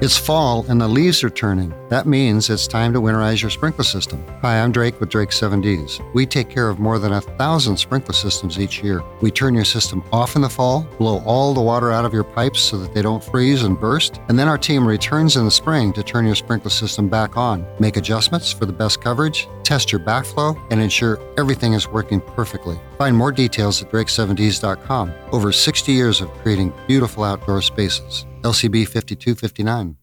It's fall and the leaves are turning. That means it's time to winterize your sprinkler system. Hi, I'm Drake with Drake 7Ds. We take care of more than 1,000 sprinkler systems each year. We turn your system off in the fall, blow all the water out of your pipes so that they don't freeze and burst, and then our team returns in the spring to turn your sprinkler system back on, make adjustments for the best coverage, test your backflow, and ensure everything is working perfectly. Find more details at drake7ds.com. Over 60 years of creating beautiful outdoor spaces. LCB 5259.